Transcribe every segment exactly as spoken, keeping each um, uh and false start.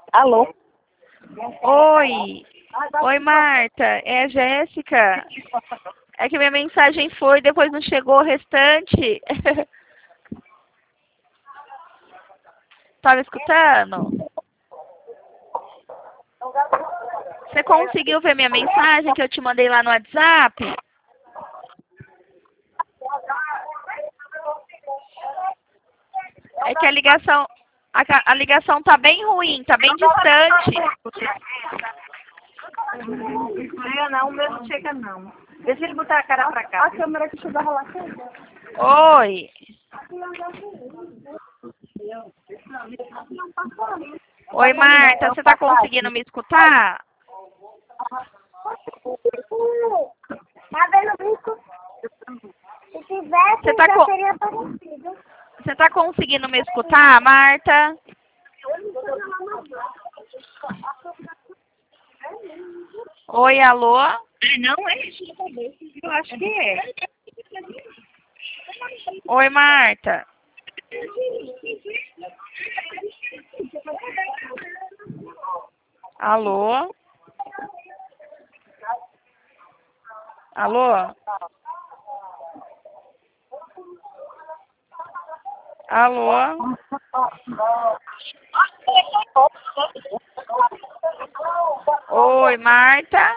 Alô? Oi. Oi, Marta. É a Jéssica. É que minha mensagem foi, depois não chegou o restante. Tá me escutando? Você conseguiu ver minha mensagem que eu te mandei lá no WhatsApp? É que a ligação, a, ca- a ligação tá bem ruim, tá bem distante. Chega não, o meu não chega não. Deixa ele botar a cara pra cá. A câmera que chegava lá chega. Oi. Oi, Marta, você tá conseguindo me escutar? Tá vendo bico? Se tivesse, Você tá já com- teria aparecido. Você tá conseguindo me escutar, Marta? Oi, alô? Não é? Eu acho que é. Oi, Marta. Alô? Alô? Alô? Oi, Marta?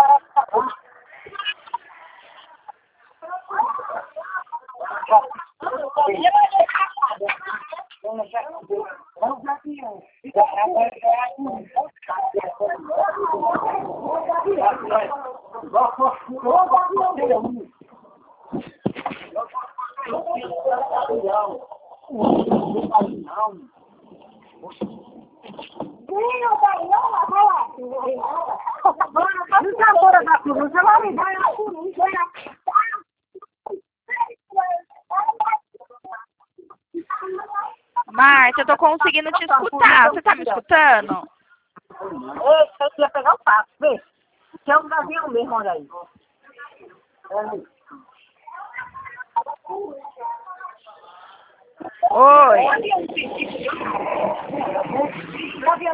Menino, tá aí, ó, vai lá. Não tá fora da cruz, ela me vai lá. Marta, eu tô conseguindo te escutar. Você tá me escutando? Ei, você ia pegar o passo, vê. Que é um gavinho mesmo, olha aí. Oi. Gavião